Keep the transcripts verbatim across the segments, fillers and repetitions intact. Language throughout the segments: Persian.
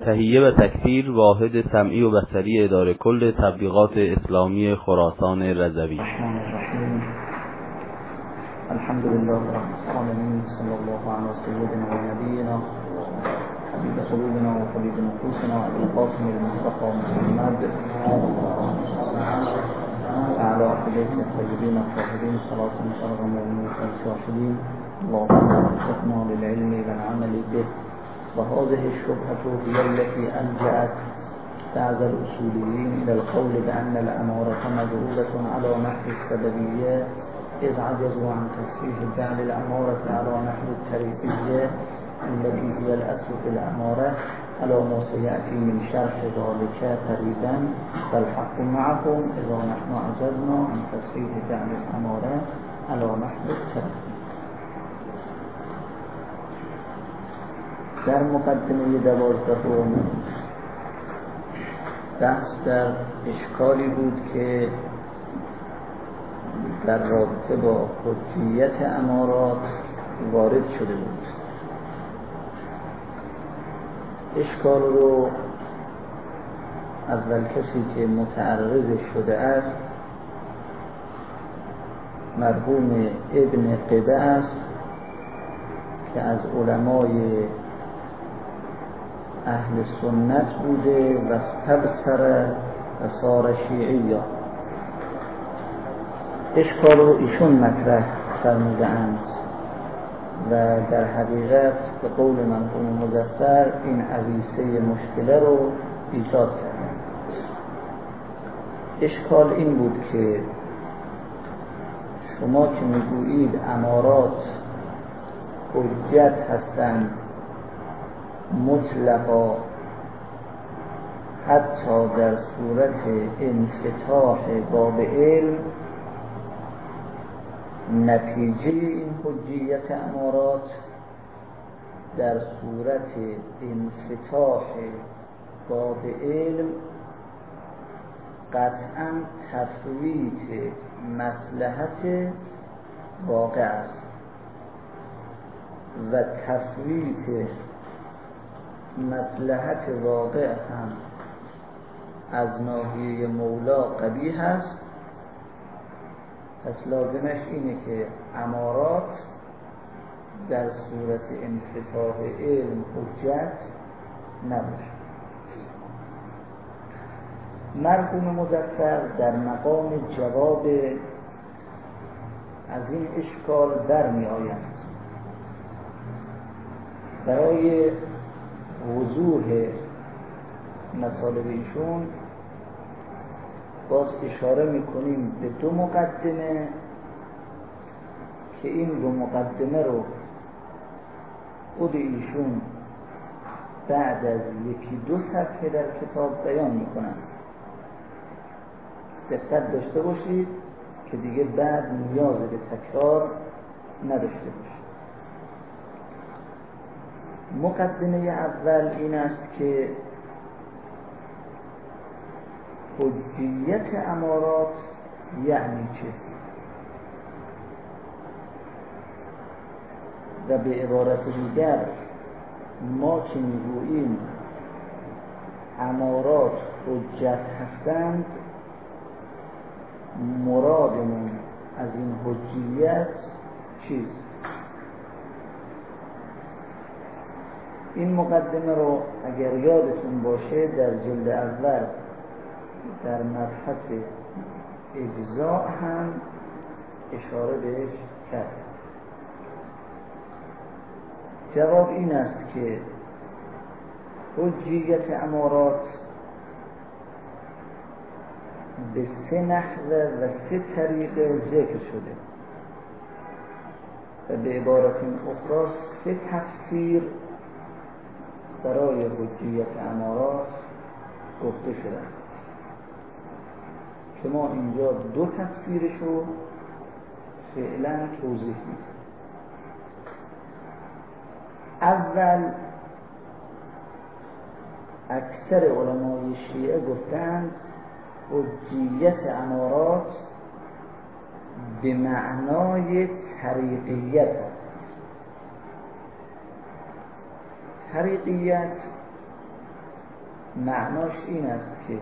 تهیه و تکثیر واحد سمعی و بصری اداره کل تبلیغات اسلامی خراسان رضوی. الرحمن الرحیم. الحمد لله رب العالمین. صلی الله علی سیدنا و نبینا حبیب قلوبنا و طبیب نفوسنا ابی القاسم المصطفى محمد وعلى اهله الطیبین الطاهرین صلاة شرع المؤمنین الشاهدین. اللهم وفقنا للعلم والعمل به. وهذه الشبهة هي التي ألجأت بعض الأصوليين إلى القول بأن الأمارة مدعولة على نحو السببية، إذ عجزوا عن تصحيح جعل الأمارة على نحو التريقية التي هي الأصل في الأمارة، على ما سيأتي من شرح ذلك قريبا. فالحق معكم إذا نحن عجزنا عن تصحيح جعل الأمارة على نحو التريقية. در مقدمه دوازدهم بحث در اشکالی بود که در رابطه با حجیت امارات وارد شده بود. اشکال رو اول کسی که متعرض شده است مرحوم ابن قبه است که از علمای اهل سنت بوده و استبصر و صار شیعی. اشکال رو ایشون مطرح فرموده اند و در حقیقت به قول مرحوم مظفر این عویسه مشکله رو ایجاد کردن. اشکال این بود که شما که میگویید امارات حجت هستند مطلقا حتی در صورت انفتاح باب علم، نتیجه این حجیت امارات در صورت انفتاح باب علم قطعا تفویت مصلحت واقع است و تفویت مصلحت واقع هم از ناحیه مولا قبیح است. پس لازمش اینه که امارات در صورت انفتاح علم حجت نباشه. مرحوم مظفر در مقام جواب از این اشکال در می آیند. برای وضوح مطالب ایشون باز اشاره میکنیم به دو مقدمه که این دو مقدمه رو خود ایشون بعد از یکی دو صفحه در کتاب بیان میکنن. دقت داشته باشید که دیگه بعد نیاز به تکرار نداشته باشید. مقدمه اول این است که حجیت امارات یعنی چه؟ و به عبارت دیگر ما که میگوییم امارات حجت هستند، مرادمون از این حجیت چیست؟ این مقدمه رو اگر یادتون باشه در جلد اول در مبحث اجزاء هم اشاره بهش کرد. جواب این است که حجیت امارات به سه نحوه و سه طریقه ذکر شده و به عبارت اخرى سه تفسیر برای حجیت امارات گفته شده که ما اینجا دو تفسیرش رو فعلا توضیح میدیم. اول اکثر علمای شیعه گفتند حجیت امارات به معنای طریقیت است. طریقیت معناش این است که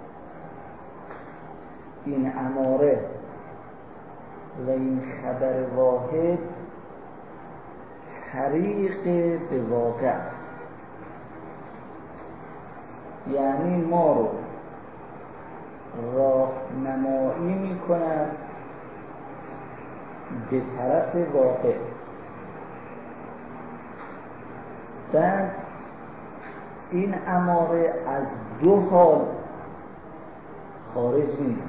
این اماره و این خبر واحد طریق به واقع است، یعنی ما رو راهنمایی می کند به طرف واقع. بعد این اماره از دو حال خارج نیست،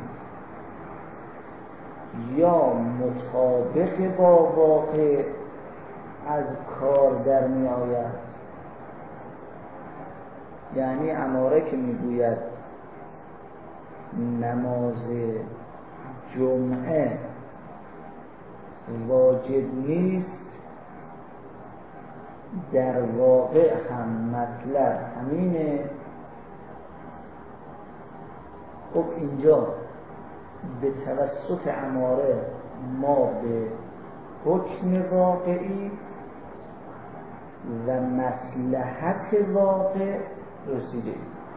یا مطابق با واقع از کار در می آید، یعنی اماره که می گوید نماز جمعه واجب نیست، در واقع هم مطلب همینه. خب اینجا به توسط اماره ما به حکم واقعی و مصلحت واقع رسیده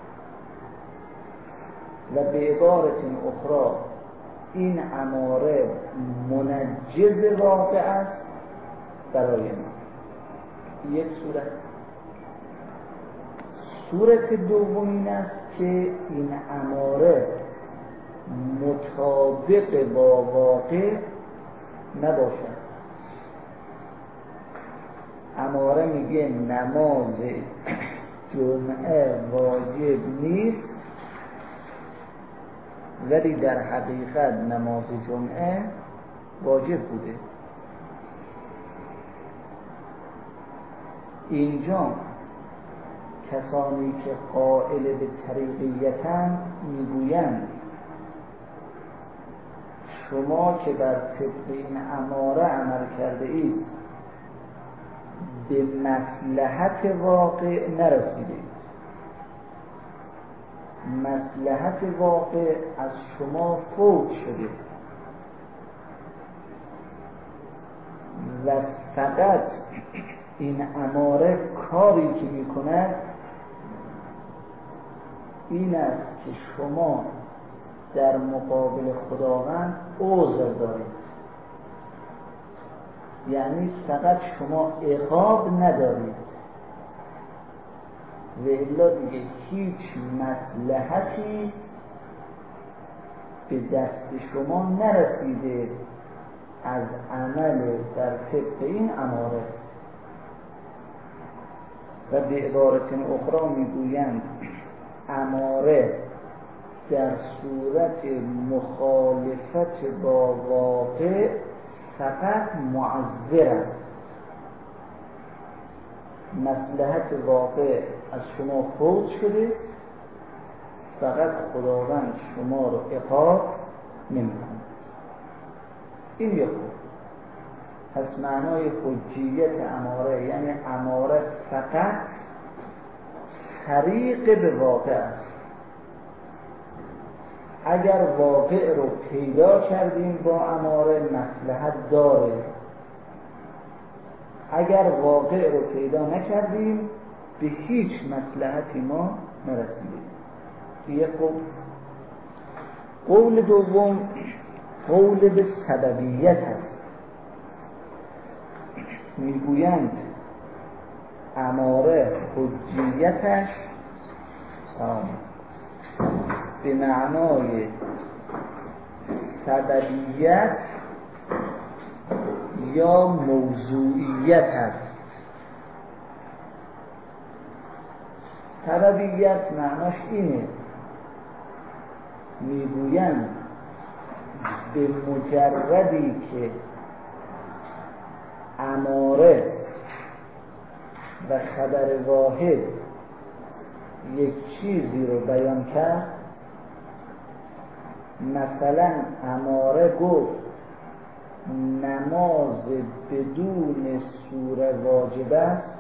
و به عبارت اخرى این اماره منجز واقع است برای ما. یک صورت. صورت دوم این است که این اماره مطابق با واقع نباشد. اماره میگه نماز جمعه واجب نیست، ولی در حقیقت نماز جمعه واجب بوده. اینجا کسانی که قائل به طریقیتن میگویند شما که بر طبق این اماره عمل کرده اید به مصلحت واقع نرسیده اید، مصلحت واقع از شما فوت شده و فقط این اماره کاری که میکند این است که شما در مقابل خداوند عذر دارید، یعنی فقط شما عقاب ندارید و الا دیگه هیچ مصلحتی به دست شما نرسیده از عمل در طبق این اماره. و به عبارت اخرى میگویند اماره در صورت مخالفت با واقع فقط معذر است، مصلحت واقع از شما فوت شده، فقط خداوند شما رو عقاب نمی‌کند. این یک. پس معنای حجیت اماره یعنی اماره فقط طریق به واقع است. اگر واقع رو پیدا کردیم با اماره مصلحت داره، اگر واقع رو پیدا نکردیم به هیچ مصلحتی ما نرسیدیم. یک قول. قول دوم قول به سببیت است. میگویند اماره حجیتش به معنای سببیت یا موضوعیت است. سببیت معناش اینه، میگویند به مجردی که اماره و خبر واحد یک چیزی رو بیان کرد، مثلا اماره گفت نماز بدون سوره واجب است،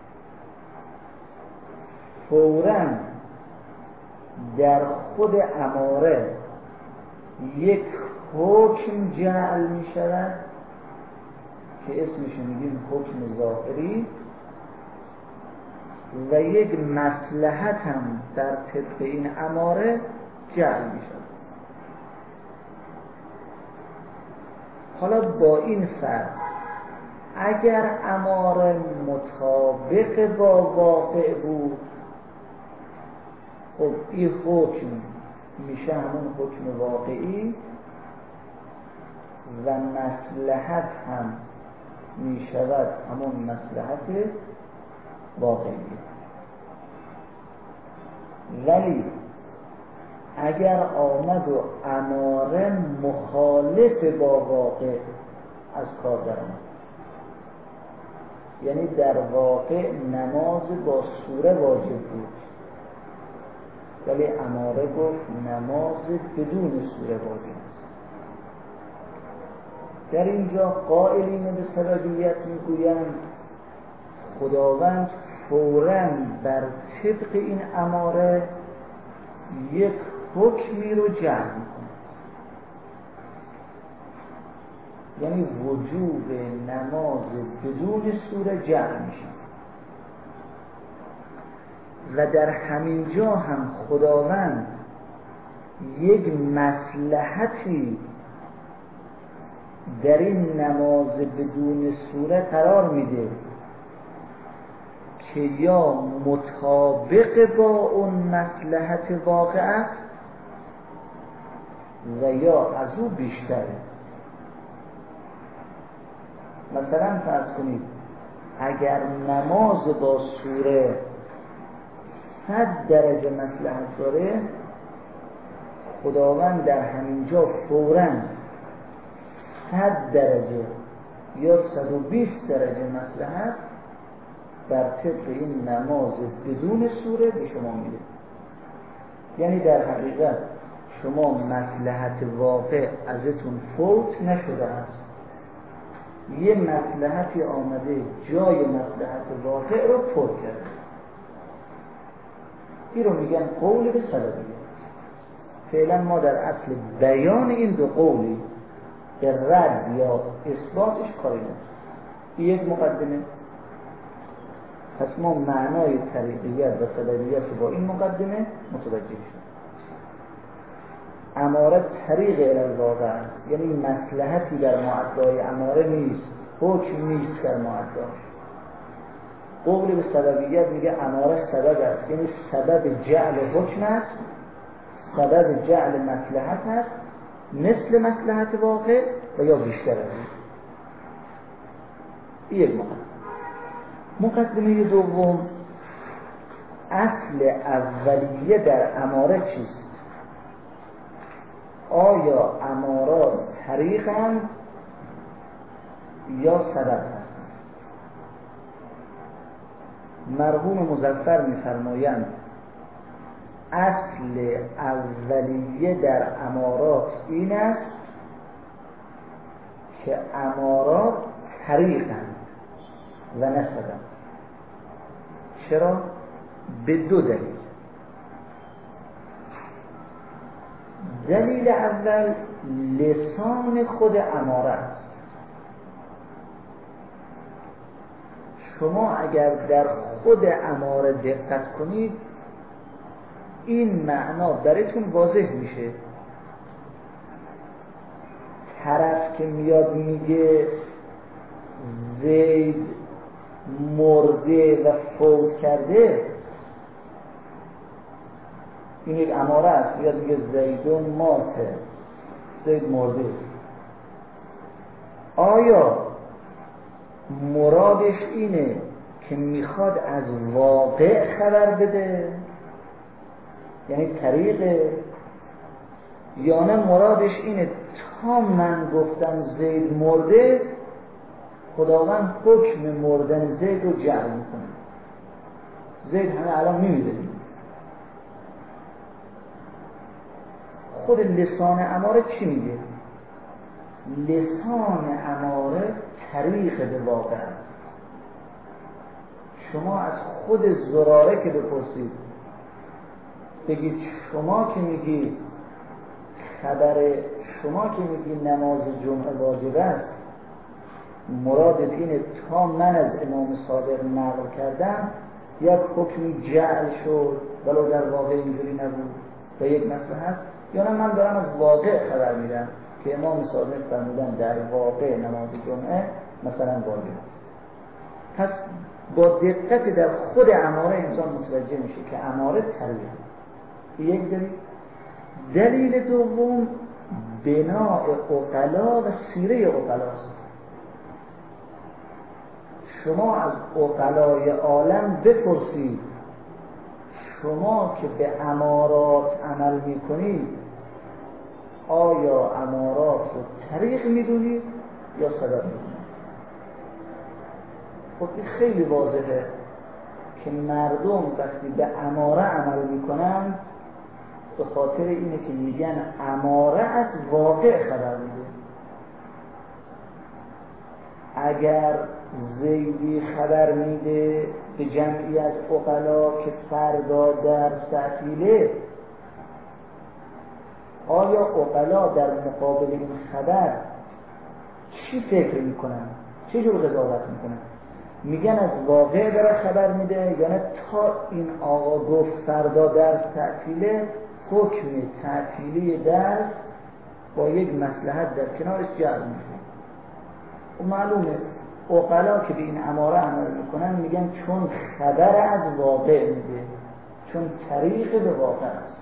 فوراً در خود اماره یک حکم جعل می شود که اسمش میگیم حکم ظاهری و یک مصلحت هم در طبق این اماره جعل می شود. حالا با این فرق اگر اماره مطابق با واقع بود، خب این حکم میشه همون حکم واقعی و مصلحت هم میشود همون مصلحت واقعی. ولی اگر آمد و اماره مخالف با واقع از کار درآمد، یعنی در واقع نماز با سوره واجب بود ولی اماره گفت نماز بدون سوره واجب است، در اینجا قائلین به سببیت میگویند خداوند فوراً بر طبق این اماره یک حکمی رو جعل میکنه، یعنی وجوب نماز بدون سوره جعل میشه و در همین جا هم خداوند یک مصلحتی در این نماز بدون سوره قرار میده که یا مطابق با اون مصلحت واقع است و یا از او بیشتره. مثلا فرض کنید اگر نماز با سوره صد درجه مصلحت داره، خداوند در همینجا فوراً صد درجه یا صد و بیست درجه مصلحت بر طبق این نماز بدون سوره به شما میده. یعنی در حقیقت شما مصلحت واقع ازتون فوت نشده است، یه مصلحتی آمده جای مصلحت واقع رو پر کرده. این رو میگن قول به سببیه. فعلا ما در اصل بیان این دو قولی به رد یا اثباتش کاری نداریم. یک مقدمه. پس ما معنای طریقیت و سببیت با این مقدمه متوجه شد. اماره طریق الواقع است، یعنی مصلحتی در معدای اماره نیست، حکم نیست در معداش. قول به سببیت میگه اماره سبب است، یعنی سبب جعل حکم است، سبب جعل مصلحت است، مثل مصلحت واقع و یا بیشتر از این. یک مقدمه. مقدمه دوم، اصل اولیه در اماره چیست؟ آیا امارات طریقند یا سبب هستند؟ مرحوم مظفر می‌فرمایند اصل اولیه در امارات این است که امارات طریقند و نه سبب. چرا؟ به دو دلیل. دلیل اول لسان خود اماره است. شما اگر در خود اماره دقت کنید این معنا براتون واضح میشه. طرف که میاد میگه زید مرده و فوت کرده، این یک اماره است. میاد میگه زیدون ماته، زید مرده. آیا مرادش اینه که میخواد از واقع خبر بده، یعنی طریقه، یا نه مرادش اینه تا من گفتم زید مرده خداوند حکم مردن زید رو جعل میکنه؟ زید همه الان میمیره. خود لسان اماره چی میگه؟ لسان اماره طریق به واقع است. شما از خود زراره که بپرسید بگید شما که میگی خبر شما که میگی نماز جمعه واجب است، مراد اینه تا من از امام صادق نقل کردم یک حکمی جعل شد ولو در واقع اینجوری نبود و یک مسئله هست، یا نه من دارم از واقع خبر میدم که امام صادق فرمودن در واقع نماز جمعه مثلا واجب. پس با دقت در خود اماره انسان متوجه میشه که اماره طریقه. یک دلیل. دلیل دوم بناء عقلا و سیره عقلاست. شما از عقلای عالم بپرسید شما که به امارات عمل میکنید آیا امارات رو طریق میدونید یا سبب میدونید؟ خب خیلی واضحه که مردم وقتی به اماره عمل میکنن به خاطر اینه که میگن اماره از واقع خبر میده. اگر زیدی خبر میده به جمعی از عقلا که فردا درس تعطیله، آیا عقلا در مقابل این خبر چی فکر میکنن؟ چه جور قضاوت میکنن؟ میگن از واقع داره خبر میده یا نه تا این آقا گفت فردا درس تعطیله حکم تعطیلی درس با یک مصلحت در کنارش جعل میشه؟ و معلومه عقلا که به این اماره عمل میکنن میگن چون خبر از واقع میده، چون طریق به واقع است.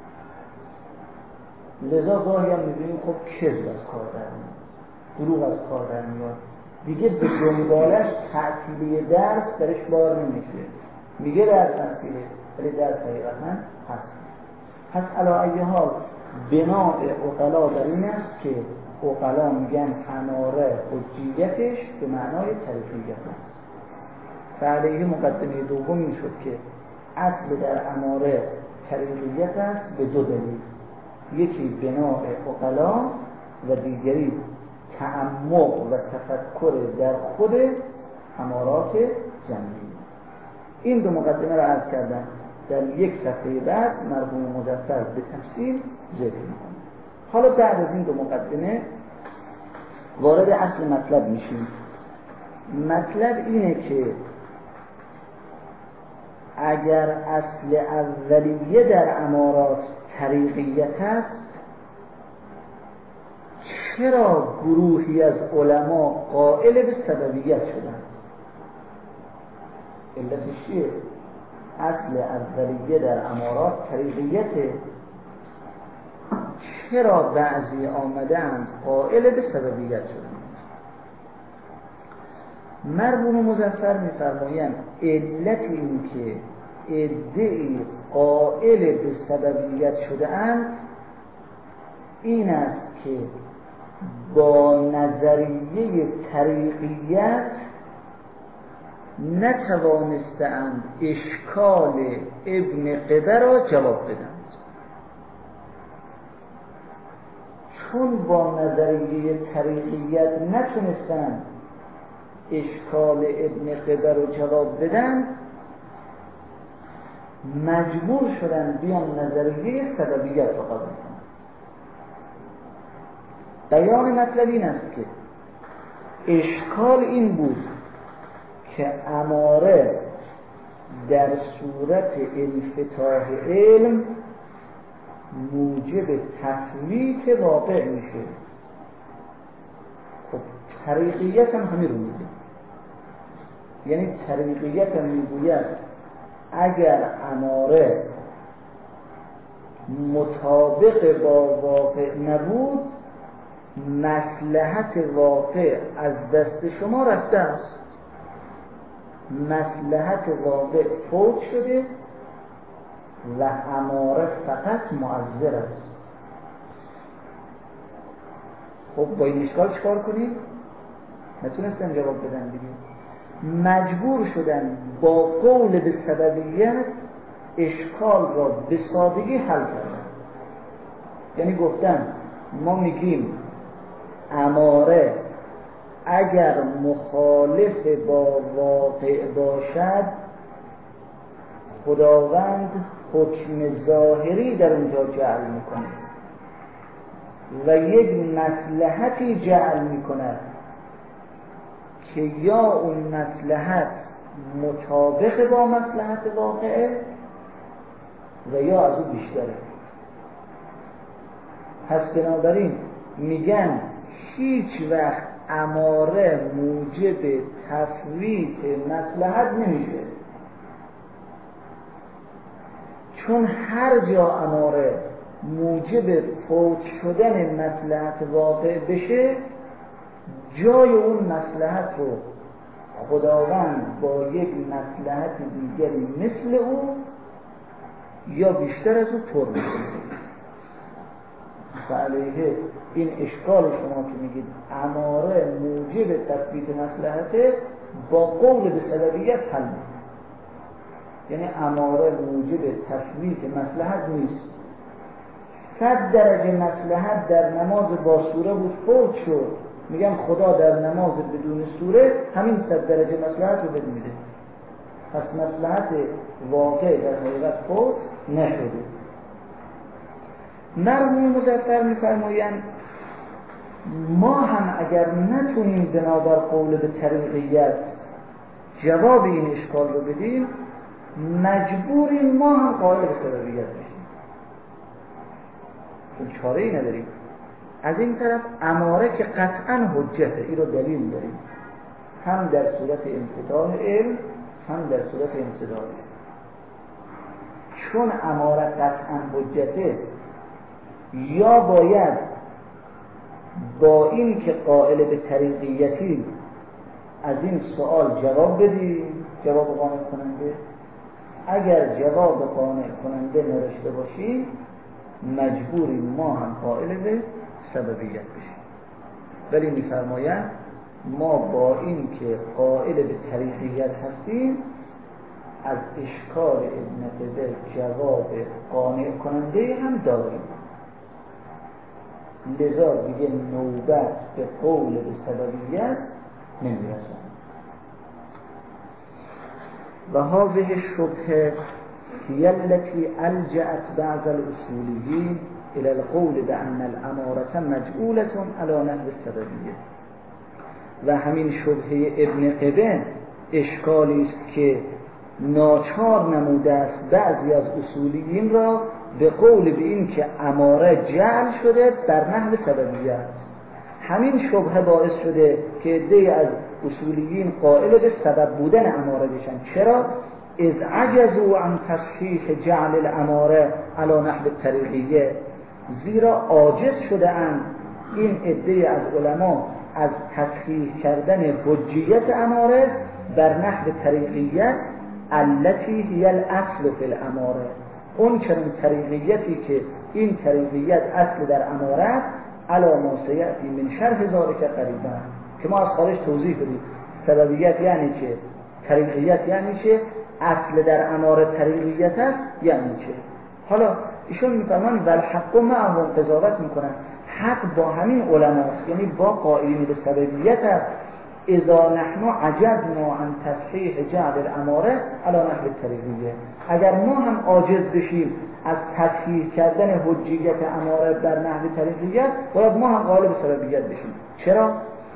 لذا گاهی هم میبینیم خب کذب از کار در میاد، دروغ از کار در میاد، دیگه به دنبالش تعطیلی درس درش بار نمیشه، میگه درس تعطیله ولی درس حقیقتا هست. پس علی ای حال بناء عقلا در این است که عقلا میگن اماره حجیتش به معنای طریقیت است. فعلیه مقدمه دوم این شد که اصل در اماره طریقیت است به دو دلیل، یکی بناء عقلا و دیگری تعمق و تفکر در خود امارات جمعی. این دو مقدمه را عرض کردم، در یک صفحه بعد مرحوم مظفر به تفصیل ذکر می‌کنه. حالا بعد از این دو مقدمه وارد اصل مطلب میشیم. مطلب اینه که اگر اصل اولیه در امارات طریقیت است، چرا گروهی از علما قائل به سببیت شدند؟ علتش چیه؟ اصل اولیه در امارات طریقیته، چرا بعضی آمدند قائل به سببیت شدند؟ مرحوم مظفر می‌فرمایند علت این که عده‌ای قائل به سببیت شده‌اند این است که با نظریه طریقیت نتوانستند اشکال ابن قبه را جواب بدند. چون با نظریه طریقیت نتونستند اشکال ابن قبه را جواب بدن، مجبور شدن بیان نظریه سببیت را قبول کنند. بیان مطلب این است که اشکال این بود که اماره در صورت انفتاح علم موجب تفویت واقع میشه. خب طریقیت هم همین رو میگه، یعنی طریقیت هم میگوید اگر اماره مطابق با واقع نبود مصلحت واقع از دست شما رفته است، مصلحت واقع فوت شده و اماره فقط معذر است. خب با این اشکال چکار کنید؟ نتونستن جواب بدن دیگه، مجبور شدن با قول به سببیت اشکال را به سادگی حل کردن. یعنی گفتن ما میگیم اماره اگر مخالف با واقع باشد خداوند حکم ظاهری در اونجا جعل میکنه و یک مصلحتی جعل میکنه که یا اون مصلحت مطابق با مصلحت واقعه و یا از اون بیشتره. پس بنابراین میگن هیچ وقت اماره موجب تفویت مصلحت نمیشه، چون هر جا اماره موجب فوت شدن مصلحت واقع بشه، جای اون مصلحت رو خداوند با یک مصلحت دیگری مثل او یا بیشتر از او پر میکنه. فعلیه این اشکال شما که میگید اماره موجب تثبیت مصلحته، با قول به سببیت حل میکنه. یعنی اماره موجب تثبیت مصلحت نیست. صد درجه مصلحت در نماز با سوره بود، فوت شد، میگم خدا در نماز بدون سوره همین صد درجه مصلحت رو بد میده. پس مصلحت واقع در حقیقت فوت نشده. مرحوم مظفر میفرمایند ما هم اگر نتونیم بنابر قول به طریقیت جواب این اشکال رو بدیم، مجبوریم ما هم قائل به سببیت بشیم، چون چاره ای نداریم. از این طرف اماره که قطعا حجته، این رو دلیل داریم، هم در صورت انفتاح علم هم در صورت انصداد. چون اماره قطعا حجته، یا باید با این که قائل به طریقیتی از این سوال جواب بدی، جواب قانع کننده. اگر جواب قانع کننده نرشته باشی، مجبوریم ما هم قائل به سببیت بشیم. ولی میفرمایند ما با این که قائل به طریقیت هستیم، از اشکال ابن قبه جواب قانع کننده هم داریم. لذا دیگه نوبت به قول به سببیت نمیرسن. و هذه الشبهه هي التي الجأت بعض الاصوليين الى القول بان الاماره مجعوله على نحو السببیه. و همین شبهه ابن قبه اشکالی است که ناچار نموده است بعضی از اصولیین را به قول به این که اماره جعل شده در نحو سببیت. همین شبهه باعث شده که عده‌ای از اصولیین قائل به سبب بودن اماره بشن. چرا؟ اذ عجزوا عن تصحیح جعل الاماره علی نحو الطریقیه، زیرا عاجز شده اند این عده‌ای از علما از تصحیح کردن حجیت اماره بر نحو طریقیت التي هي الاصل فی الاماره، اون چنین طریقیتی که این طریقیت اصل در اماره است، علی ما سیأتی من شرح ذلک قریبا، که ما از خارج توضیح بدیم سببیت یعنی چه، طریقیت یعنی چه، اصل در اماره طریقیت است یعنی چه. حالا ایشون میفرمان والحق معهم، قضاوت میکنن حق با همین علماست، یعنی با قائلین به سببیت است. اذا نحن عجزنا عن تصحیح جعل الاماره علی نحو الطریقیه، اگر ما هم عاجز بشیم از تصحیح کردن حجیت اماره بر نحو طریقیت، باید ما هم قائل به سببیت بشیم. چرا؟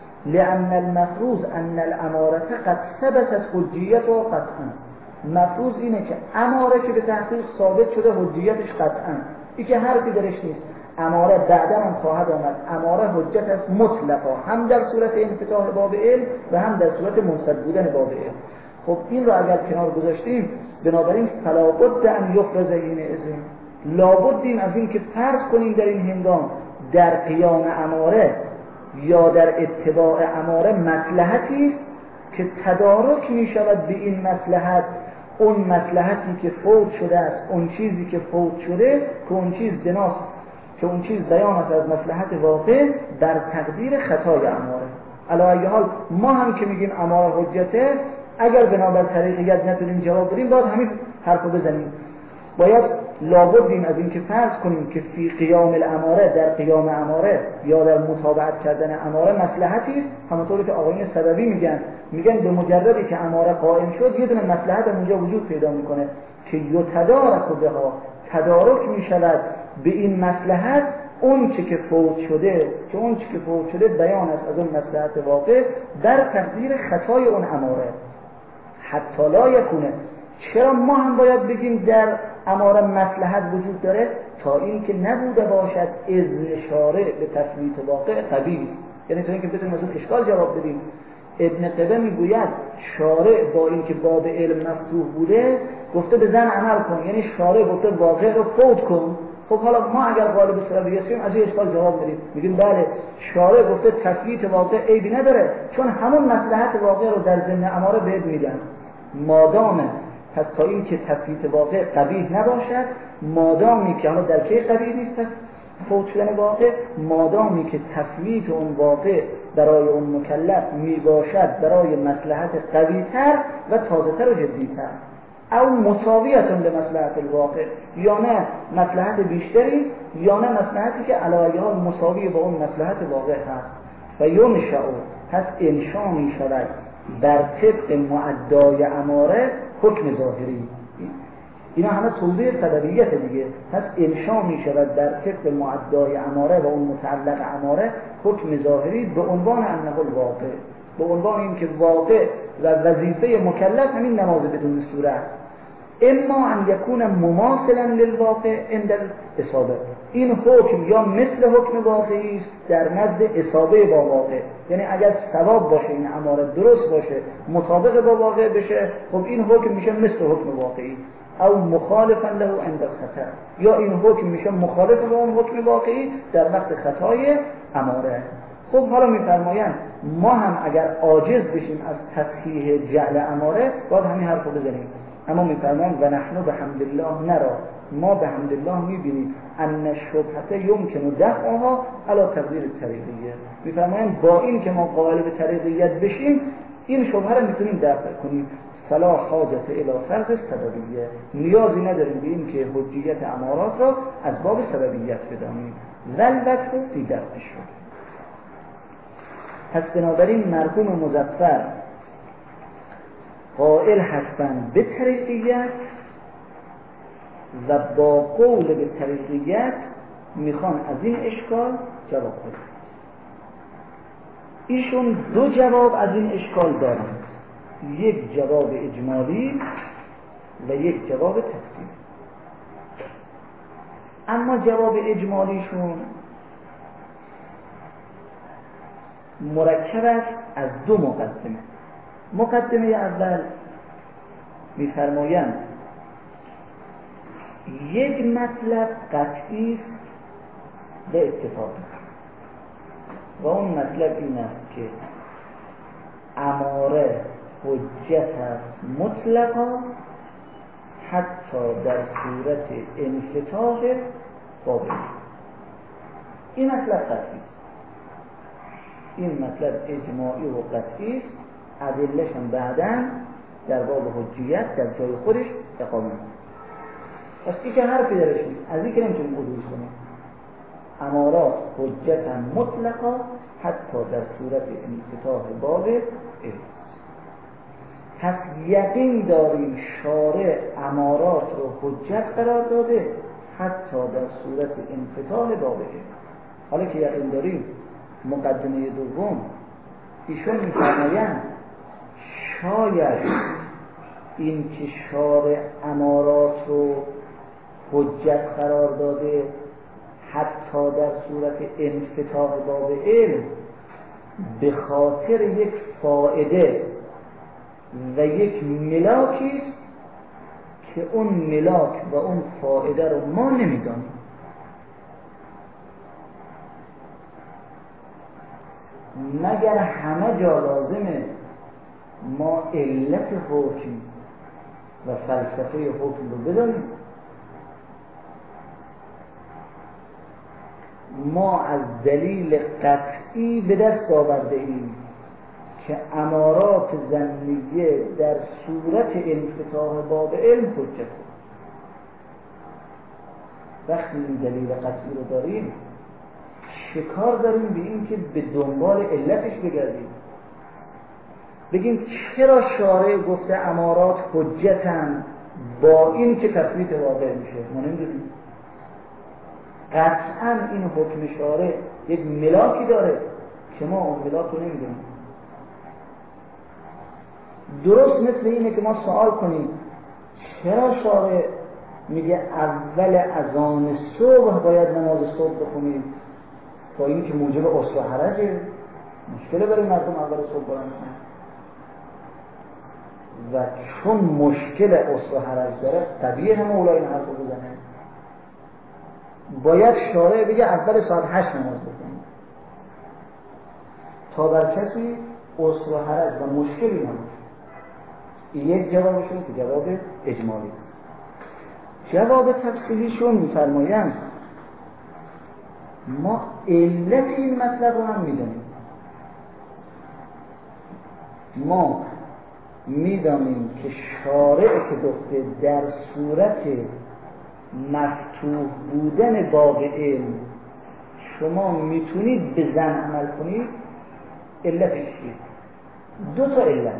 لأن المفروض ان الاماره قد ثبتت حجیتها قطعا. مفروض اینه که اماره که به تحقیق ثابت شده حجیتش قطعا، این که حرفی درش نیست. اماره بعدا هم خواهد آمد، اماره حجت است مطلقا، هم در صورت انفتاح باب علم و هم در صورت منصب بودن باب علم. خب این رو اگر کنار گذاشتیم، بنابراین فلا بد ان یفرض این اذن، لابدیم از این که فرض کنیم در این هنگام در قیام اماره یا در اتباع اماره مصلحتی که تدارک می شود به این مصلحت، اون مصلحتی که فوت شده است، اون چیزی که فوت شده که اون چیز جناس که اون چیز بیان است از مصلحت واقع در تقدیر خطای اماره. علی ای حال ما هم که میگیم اماره حجته، اگر بنابر طریقیت نتونیم جواب بدیم، باید همین حرفو بزنیم. باید لابدیم از این که فرض کنیم که فی قیام الاماره، در قیام اماره یا در متابعت کردن اماره مصلحتی است، همونطوری که آقایون سببی میگن میگن به مجردی که اماره قائم شد یه دونه مصلحت اونجا وجود پیدا میکنه که یتدارک بها، تدارک میشود به این مصلحت اون چه که فوت شده، که اون چه که فوت شده بیان است از اون مصلحت واقع در تقدیر خطای اون اماره. حتی لا یکونه. چرا ما هم باید بگیم در اماره مصلحت وجود داره؟ تا این که نبوده باشد اذن شارع به تثبیت واقع قبیح، یعنی تا این که بتونیم از اون اشکال جواب بدیم. ابن قبه میگوید شارع با این که باب علم مفتوح بوده گفته به زن عمل کن، یعنی شارع گفته واقع رو فوت کن. خب حالا ما اگر قالب سببیت شیم از این اشکال جواب بدیم، میگیم بله شارع گفته تثبیت واقع عیبی نداره چون همون مصلحت واقع رو در ضمن اماره بهت میدن. مادامه پس تا این که تثبیت واقع قبیح نباشد، مادامی که حالا در کی قبیح نیست پس فوت شدن واقع، مادامی که تثبیت اون واقع برای اون مکلف می باشد برای مصلحت قوی‌تر و تازه‌تر و جدی‌تر، او مساویتون به مصلحت الواقع، یا نه مصلحت بیشتری یا نه مصلحتی که علی حال مساوی با اون مصلحت واقع هست. و ینشأ پس انشاء می شود در طبق معدای اماره حکم ظاهری. اینا همه توضیح سببیت دیگه. پس انشاء می شود در طبق معدای اماره و اون متعلق اماره حکم ظاهری به عنوان انه الواقع، به عنوان این که واقع و وظیفه مکلف همین نماز بدون صورت. اما ان یکون مماثلا للواقع عند الاصابه، این حکم یا مثل حکم واقعی است در نزد اصابه با واقع، یعنی اگر ثواب باشه این اماره درست باشه مطابق با واقع بشه، خب این حکم میشه مثل حکم واقعی. او مخالفا له عند خطا، یا این حکم میشه مخالف با اون حکم واقعی در وقت خطای اماره. خب حالا میفرمایند ما هم اگر عاجز بشیم از تصحیح جعل اماره باید همین حرف رو بزنیم. اما میفرمایند و نحن بحمدالله نرا، ما بحمدالله میبینیم ان شبهه یمکن دفعها علی تقدیر طریقیه. میفرمایند با این که ما قائل به طریقیت بشیم این شبهه رو میتونیم دفع کنیم. فلا حاجت الی فرض سببیه، نیازی نداریم به این که حجیت امارات را از باب سببیت بدانیم. ولبت رو فی دفع شد. پس بنابراین مرحوم مظفر قائل هستند به طریقیت و با قول به طریقیت میخوان از این اشکال جواب بدن. ایشون دو جواب از این اشکال دارند، یک جواب اجمالی و یک جواب تفصیلی. اما جواب اجمالیشون مرکب است از دو مقدمه. مقدمه اول می‌فرمایند یک مطلب قطعی و اتفاقی و اون مطلب این است که اماره حجت است مطلقا حتی در صورت انفتاح باب. این مطلب قطعی، این مطلب اجماعی و قطعی است، ادله‌اش هم بعداً در باب حجیت در جای خودش اقامه می‌کنه. پس این که حرفی درش نیست، از این که نمیتونیم عدول کنیم. امارات حجت مطلقا حتی در صورت انفتاح باب علم. پس یقین داریم شارع امارات رو حجت قرار داده حتی در صورت انفتاح باب علم. حالا که یقین داریم، مقدمه دوم ایشون می‌فرمایند شاید این که شارع امارات رو حجت قرار داده حتی در صورت انفتاح باب علم به خاطر یک فائده و یک ملاکی است که اون ملاک و اون فائده رو ما نمیدانیم. مگر همه جا لازمه ما علت حکم و فلسفه حکم رو بدانیم؟ ما از دلیل قطعی به دست آورده ایم که امارات ظنیه در صورت انفتاح باب علم حجت. وقتی این دلیل قطعی رو داریم شکار داریم به این که به دنبال علتش بگردیم، بگیم چرا شارع گفته امارات حجتن با این که تثبیت واقع میشه. ما نمیدونیم، قطعا این حکم شارع یک ملاکی داره که ما اون ملاک رو نمیدونیم. درست مثل اینه که ما سوال کنیم چرا شارع میگه اول اذان صبح باید نماز صبح بخونید، با این که موجب عسر و حرجه، مشکله برای مردم اول صبح برن و چون مشکل عسر و حرج داره طبیعی همه اولای این حرف رو بزنه، باید شارع بگه اول ساعت هشت نماز بخونید تا بر کسی عسر و حرج و مشکلی نماز. یک جوابشون که جواب اجمالی. جواب تفصیلیشون میفرمایند ما علت این مطلب رو هم میدونیم، ما میدانیم که شارع که گفته در صورت مفتوح بودن باب علم شما میتونید به زن عمل کنید، علتش چیه؟ دو تا علت.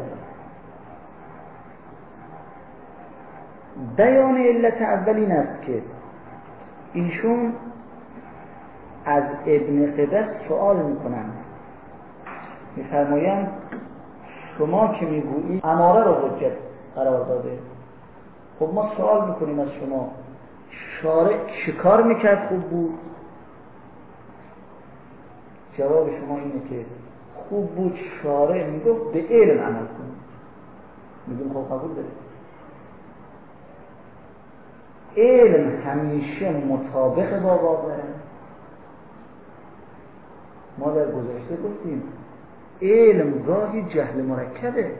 بیان علت اول این است که ایشون از ابن قبس سوال میکنند، میفرمایند شما که میگویید اماره رو حجت قرار داده، خب ما سوال میکنیم از شما شارع چه کار میکرد خوب بود؟ جواب شما اینه که خوب بود شارع میگفت به علم عمل کنید. میگیم خب قبول دارید. علم همیشه مطابق با واقعه. ما در گذشته گفتیم علم گاهی جهل مرکبه.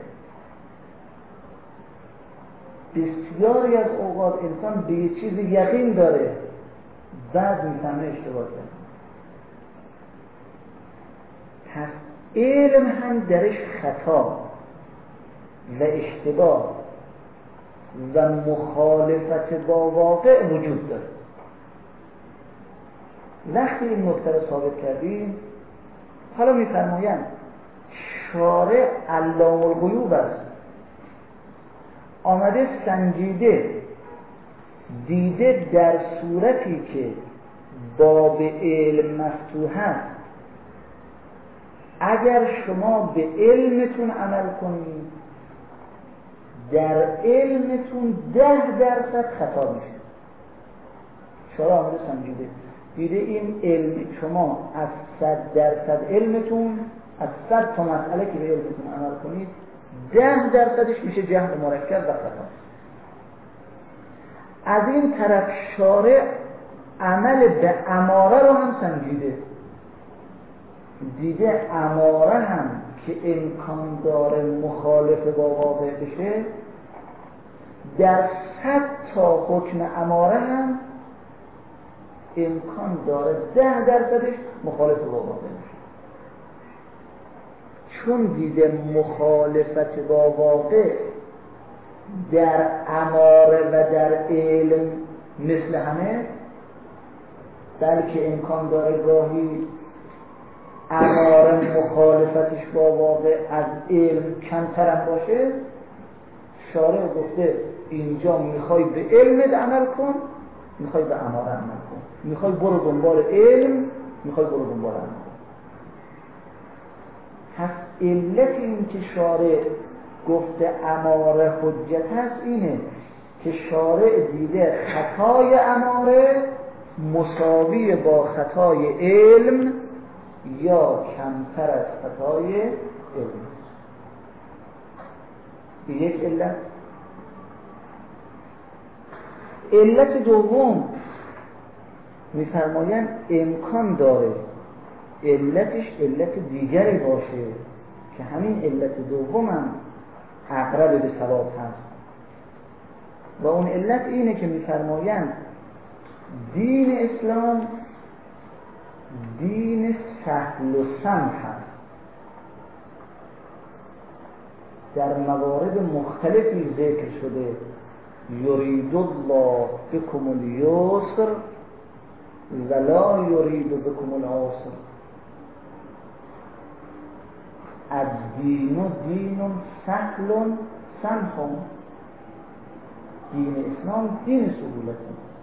بسیاری از اوقات انسان به یه چیز یقین داره بعد میفهمه اشتباه کرده. پس علم هم درش خطا و اشتباه و مخالفت با واقع وجود داره. وقتی این نکته رو ثابت کردیم، حالا میفرمایند شارع علام الغیوب است، آمده سنجیده دیده در صورتی که باب علم مفتوح است اگر شما به علمتون عمل کنید در علمتون ده درصد خطا میشه. شارع آمده سنجیده دیده این علم شما از صد درصد علمتون، از صد تا مسئله که به علمتون عمل کنید ده درصدش میشه جهل مرکب و خطا. از این طرف شارع عمل به اماره رو هم سنجیده دیده اماره هم که امکان داره مخالف با واقع بشه در صد تا حکم اماره هم امکان داره ده درصدش مخالف با واقع بشه. چون دیده مخالفت با واقع در اماره و در علم مثل همه، بلکه امکان داره گاهی اماره مخالفتش با واقع از علم کمتر هم باشه، شارع گفته اینجا میخوای به علمت عمل کن، میخوای به اماره عمل کن، میخوای برو دنبال علم، میخوای برو دنبال اماره. پس علت این که شارع گفته اماره حجت هست اینه که شارع دیده خطای اماره مساوی با خطای علم یا کمتر از خطای علم. یک علت. علت دوم میفرمایند امکان داره علتش علت دیگری باشه که همین علت دوم هم اقرب به صواب هست و اون علت اینه که میفرمایند دین اسلام دین سهل و سمح هست. در موارد مختلفی ذکر شده یرید الله بکم الیسر ولا یرید بکم العسر. الدین دین سهل سمح. دین اسلام دین سهولت.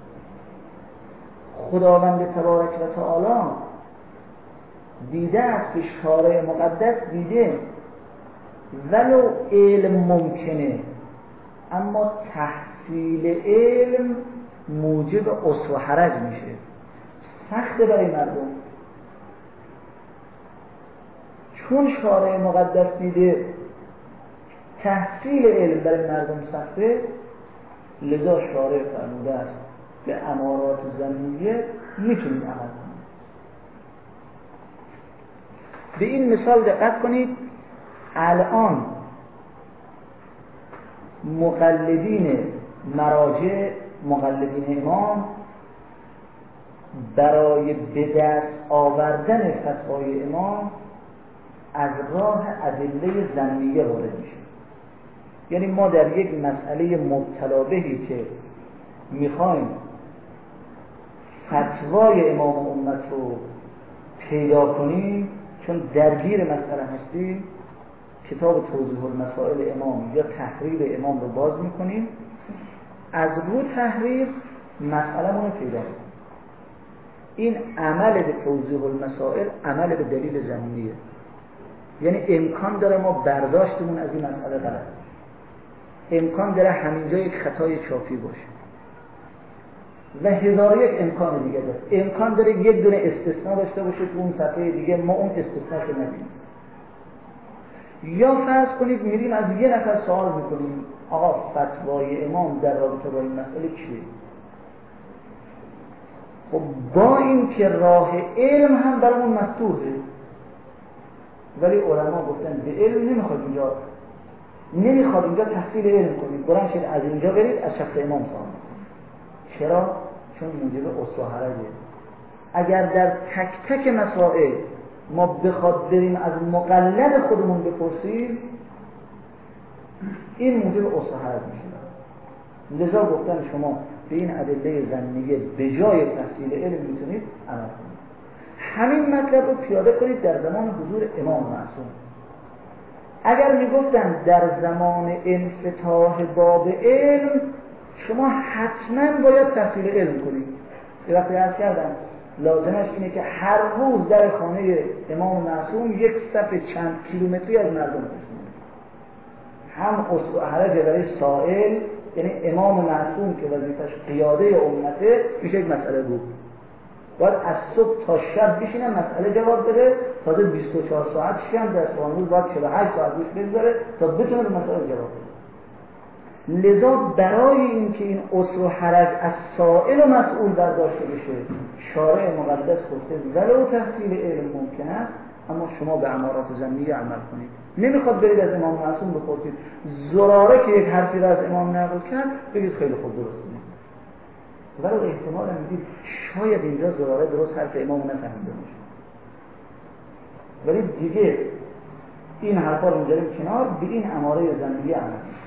خداوند تبارک و تعالی دیده است که شارع مقدس دیده ولو علم ممکنه، اما تحصیل علم موجب عسر و حرج میشه، سخته برای مردم. چون شارع مقدس دیده تحصیل علم برای مردم سخته، لذا شارع فرموده است به امارات ظنیه میتونید عمل کنید. به این مثال دقت کنید. الان مقلدین مراجع، مقلدین امام، برای به دست آوردن فتوای امام از راه ادله ظنیه وارد میشه. یعنی ما در یک مسئله مبتلا بهی که میخوایم فتوای امام امت رو پیدا کنیم، چون درگیر مسئله هستیم، کتاب توضیح المسائل امام یا تحریر امام رو باز میکنیم، از رو تحریر مسئله رو پیدا کنیم. این عمل به توضیح المسائل عمل به دلیل ظنیه. یعنی امکان داره ما برداشتمون از این مسئله غلط، امکان داره همینجا یک خطای چاپی باشه و هزار یک امکان دیگه داره. امکان داره یک دونه استثناء داشته باشه تو اون صفحه دیگه، ما اون استثناء رو ندیدیم. یا فرض کنید میریم از یه نفر سوال میکنیم آقا فتوای امام در رابطه با این مسئله چیه؟ خب با این که راه علم هم برامون مفتوحه، ولی علما گفتن به علم نمیخواد اینجا نمیخواد اینجا تحصیل علم کنید، قرآن شد از اینجا برید از شخص امام سوال کنید. چرا؟ چون موجب عسر و حرجه. اگر در تک تک مسائل ما بخواد بریم از مقلد خودمون بپرسیم، این موجب عسر و حرج میشه. لذا گفتن شما به این ادله ظنیه به جای تحصیل علم میتونید عمل کنید. همین مطلب رو پیاده کنید در زمان حضور امام معصوم. اگر میگفتن در زمان انفتاح باب علم شما حتما باید تحصیل علم کنید، یه وقتی عرض کردم لازمش اینه که هر روز در خانه امام معصوم یک صف چند کیلومتری از مردم بسید. هم عسر و حرج برای سائل، یعنی امام معصوم که وظیفش قیاده امته، میشه یک مسئله بود، باید از صبح تا شب بشینه مسئله جواب بده، تازه بیست و چهار ساعت هم در روز باید چهل و هشت ساعت روش بگذاره تا بتونه به مسئله جواب بده. لذا برای اینکه این عسر و حرج از سائل و مسئول برداشته بشه، شارع مقدس گفته ولو تحصیل علم ممکن است، اما شما به امارات ظنیه عمل کنید. نمیخواد برید از امام معصوم بپرسید. زراره که یک حرفی را از امام نقل کرد بگید خیلی خوب درست میگه، ولو احتمال میدید شاید اینجا زراره درست حرف امام نفهمیده باشه، ولی دیگه این حرفا رو میذاریم کنار، به این اماره ظنیه عمل کنید.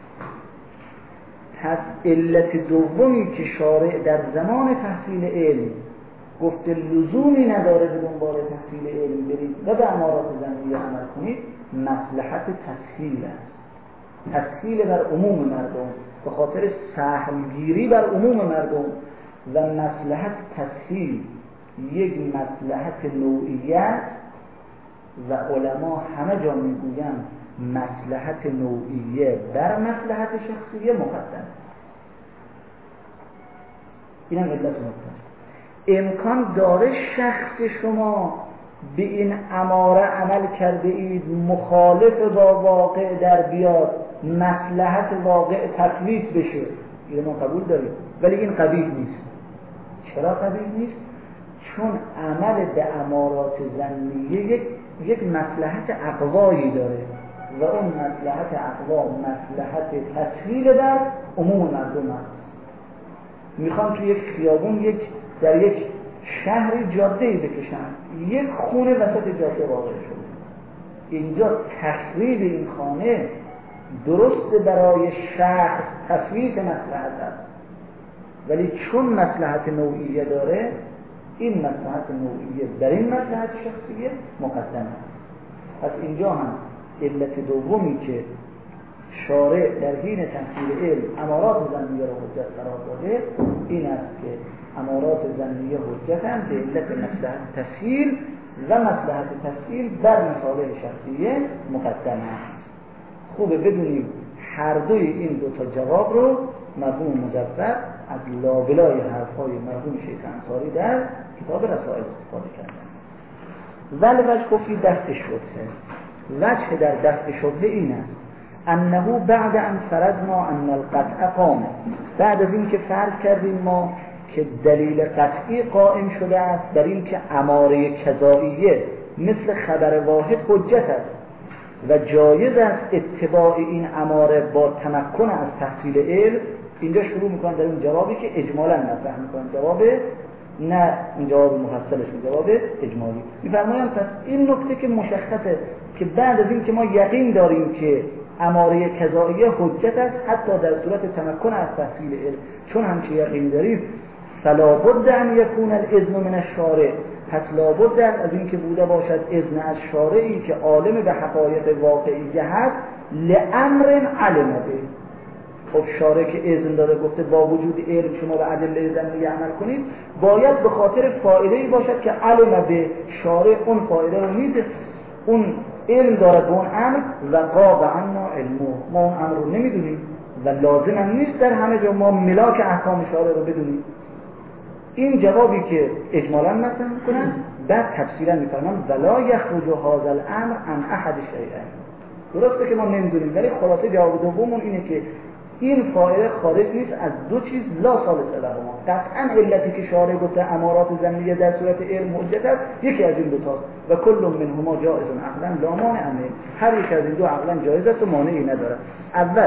پس علت دومی که شارع در زمان تحصیل علم گفته لزومی نداره به دنبال تحصیل علم برید و به امارات ظنیه عمل کنید، مصلحت تسهیل است. تسهیل بر عموم مردم، به خاطر سهلگیری بر عموم مردم. و مصلحت تسهیل یک مصلحت نوعیت و علما همه جا میگویند مصلحت نوعیه بر مصلحت شخصیه مقدم. اینم علت مقدم. امکان داره شخص شما به این اماره عمل کرده اید مخالف با واقع در بیاد، مصلحت واقع تثبیت بشه، این ما قبول داریم، ولی این قبیح نیست. چرا قبیح نیست؟ چون عمل به امارات ظنیه یک یک مصلحت اقوایی داره و اون مصلحت اقوا مصلحت تسهیل بر عموم مردم است. میخوام توی یک خیابون یک در یک شهری جاده‌ای بکشن، یک خونه وسط جاده واقع شده، اینجا تخریب این خانه درست برای شهر تثبیت مصلحت است، ولی چون مصلحت نوعیه داره، این مصلحت نوعیه در این مصلحت شخصیه مقدم است. پس اینجا هم علت دومی که شارع در حین تحصیل علم امارات ظنیه را حجت قرار داده این است که امارات ظنیه حجتند به علت مصلحت تسهیل و مصلحت تسهیل بر مصالح شخصیه مقدم است. خوبه بدونیم هر دوی این دو تا جواب رو مرحوم مجدد از لابلای حرفهای مرحوم شیخ انصاری در کتاب رسائل استفاده کردن. ولی وجه فی دفع شبهه، وجه در دفع شبهه این است انه بعد ان فرضنا ان القطع قامه، بعد از این که فرض کردیم ما که دلیل قطعی قائم شده است در این که اماره کذائیه مثل خبر واحد حجت است و جایز است اتباع این اماره با تمکن از تحصیل علم. اینجا شروع میکنن در اون جوابی که اجمالا مطرح میکنن، جواب نه این جواب مفصلش، جواب اجمالی میفرمایند. پس این نکته که مشخصه که بعد از این که ما یقین داریم که اماره کذائیه حجت است حتی در صورت تمکن از تحصیل علم، چون همچه یقین داریم فلا بد ان یکون الاذن من الشارع، پس لابد از این که بوده باشد اذن از شارعی که عالم به حقایق واقعیه هست لامر علم به. خب شارع که اذن داده گفته با وجود علم شما به ادله ظنیه عمل کنید، باید به خاطر فائده‌ای باشد که علم به شارع اون فائده رو میده، اون علم داره به اون امر و غاب عنا علمه، ما اون امر رو نمیدونیم و لازم هم نیست در همه جا ما ملاک احکام شارع رو بدونیم. این جوابی که اجمالا مطرح میکنن، بعد تفصیلا میفرمان ولا یخرج هذا الامر عن احد شیئین. درسته که ما نمیدونیم، ولی خلاصه جواب دوممون اینه که این فائده خارج نیست از دو چیز لا ثالث لهما. قطعا علتی که شارع گفته امارات ظنیه در صورت علم حجت است یکی از این دو تاست و کل منهما جائز عقلا لا مانع منه، هر یک از این دو عقلا جایز است و مانعی نداره. اول